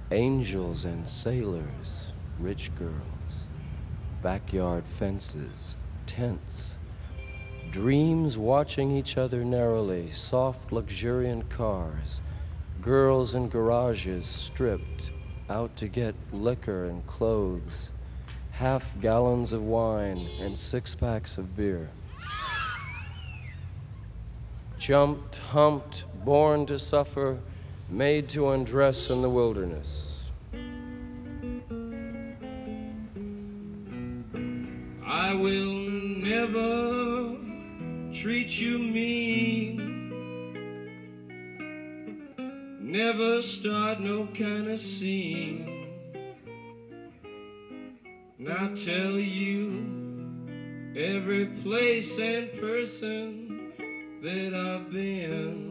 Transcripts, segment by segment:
Angels and sailors, rich girls, backyard fences, tents, dreams watching each other narrowly, soft, luxuriant cars, girls in garages stripped, out to get liquor and clothes, half gallons of wine and six-packs of beer. Jumped, humped, born to suffer, made to undress in the wilderness. I will never treat you mean, never start no kind of scene, and I'll tell you every place and person that I've been.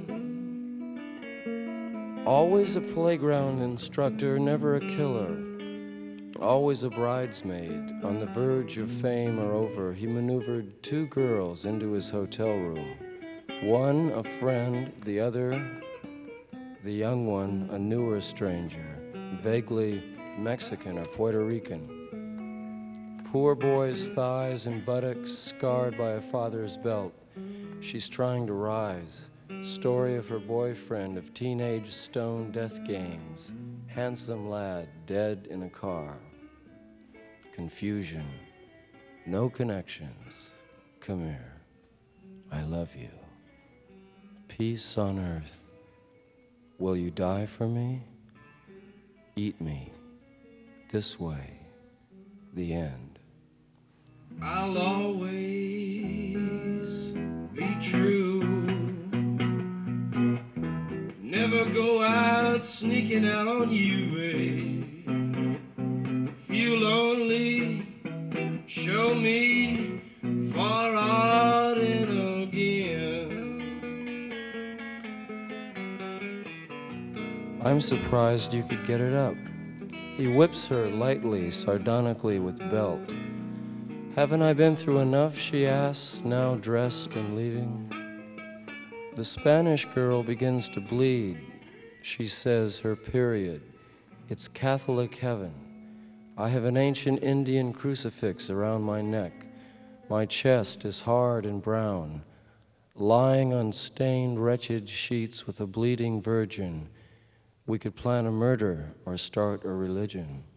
Always a playground instructor, never a killer. Always a bridesmaid, on the verge of fame or over, he maneuvered two girls into his hotel room. One a friend, the other, the young one, a newer stranger, vaguely Mexican or Puerto Rican. Poor boy's thighs and buttocks scarred by a father's belt. She's trying to rise. Story of her boyfriend, of teenage stone death games. Handsome lad, dead in a car. Confusion. No connections. Come here. I love you. Peace on earth. Will you die for me? Eat me. This way. The end. I'll always be true. Never go out sneaking out on you, babe. If you'll only show me far out and again. I'm surprised you could get it up. He whips her lightly, sardonically with belt. Haven't I been through enough, she asks, now dressed and leaving. The Spanish girl begins to bleed. She says her period. It's Catholic heaven. I have an ancient Indian crucifix around my neck. My chest is hard and brown. Lying on stained, wretched sheets with a bleeding virgin, we could plan a murder or start a religion.